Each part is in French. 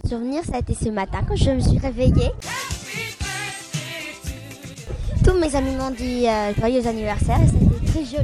Souvenir, ça a été ce matin quand je me suis réveillée. Tous mes amis m'ont dit joyeux anniversaire et c'était très joli.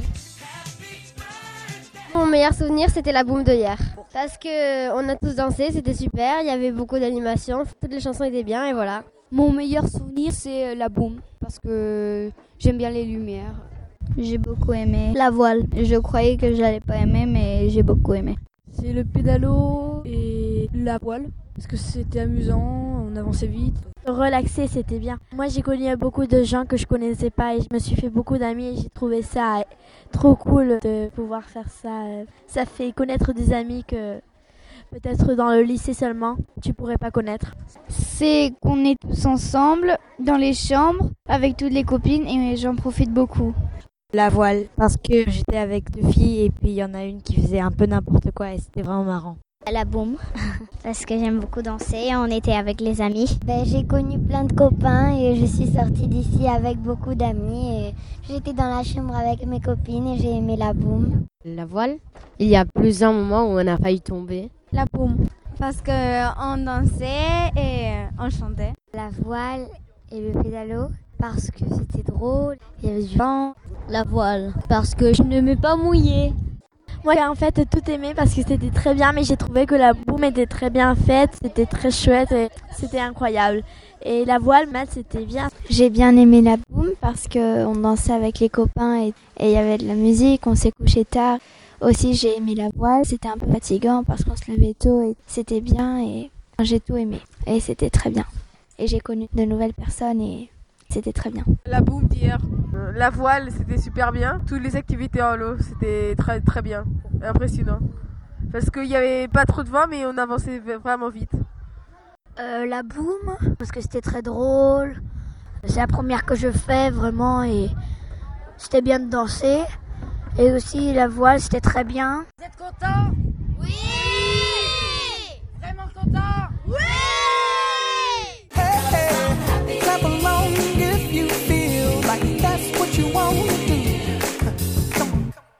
Mon meilleur souvenir, c'était la boum de hier. Parce qu'on a tous dansé, c'était super, il y avait beaucoup d'animations, toutes les chansons étaient bien et voilà. Mon meilleur souvenir, c'est la boum, parce que j'aime bien les lumières. J'ai beaucoup aimé la voile. Je croyais que j'allais pas aimer, mais j'ai beaucoup aimé. C'est le pédalo et la voile, parce que c'était amusant, on avançait vite. Relaxer, c'était bien. Moi, j'ai connu beaucoup de gens que je connaissais pas et je me suis fait beaucoup d'amis et j'ai trouvé ça trop cool de pouvoir faire ça. Ça fait connaître des amis que peut-être dans le lycée seulement, tu pourrais pas connaître. C'est qu'on est tous ensemble dans les chambres avec toutes les copines et j'en profite beaucoup. La voile, parce que j'étais avec 2 filles et puis il y en a une qui faisait un peu n'importe quoi et c'était vraiment marrant. La boum, parce que j'aime beaucoup danser, on était avec les amis. J'ai connu plein de copains et je suis sortie d'ici avec beaucoup d'amis. Et j'étais dans la chambre avec mes copines et j'ai aimé la boum. La voile, il y a plusieurs moments où on a failli tomber. La boum, parce qu'on dansait et on chantait. La voile et le pédalo, parce que c'était drôle, il y avait du vent. La voile, parce que je ne m'ai pas mouillée. Moi, j'ai en fait tout aimé parce que c'était très bien, mais j'ai trouvé que la boum était très bien faite, c'était très chouette et c'était incroyable. Et la voile, c'était bien. J'ai bien aimé la boum parce qu'on dansait avec les copains et il y avait de la musique, on s'est couché tard. Aussi, j'ai aimé la voile, c'était un peu fatigant parce qu'on se levait tôt et c'était bien et j'ai tout aimé. Et c'était très bien. Et j'ai connu de nouvelles personnes et c'était très bien. La boum d'hier, la voile, c'était super bien. Toutes les activités en l'eau, c'était très très bien, impressionnant. Parce qu'il n'y avait pas trop de vent, mais on avançait vraiment vite. La boum, parce que c'était très drôle. C'est la première que je fais vraiment et c'était bien de danser. Et aussi la voile, c'était très bien. Vous êtes contents ? Oui.